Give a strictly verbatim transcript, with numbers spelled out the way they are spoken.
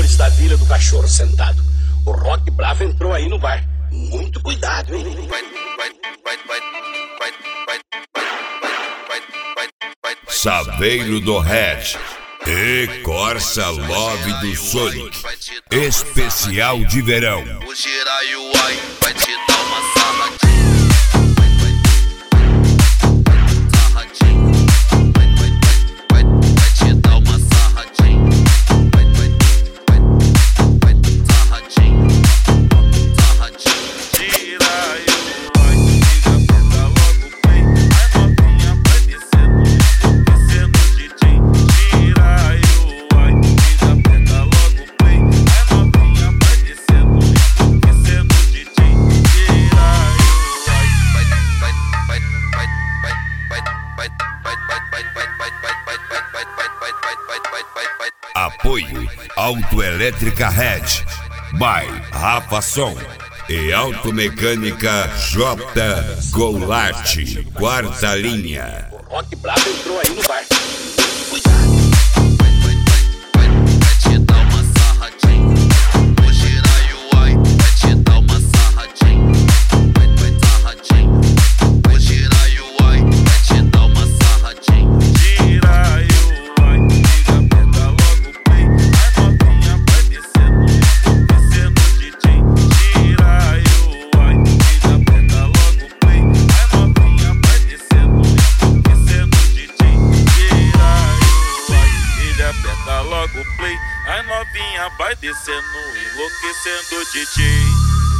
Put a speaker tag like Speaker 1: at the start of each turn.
Speaker 1: senhores da Vila do Cachorro Sentado. O Rock Bravo entrou aí no bar. Muito cuidado, hein? Vai, vai, vai, vai, vai, vai, vai, vai, vai.
Speaker 2: Saveiro do Red e Corsa Love do Sonic. Especial de verão.
Speaker 3: O Jiraiuai vai te dar uma sarradinha.
Speaker 2: Apoio Autoelétrica Red, by Rafa Som e Automecânica J. Goulart, quarta linha.
Speaker 1: O Rock Bravo entrou aí no bar.
Speaker 3: Logo play, a novinha vai descendo, enlouquecendo o D J.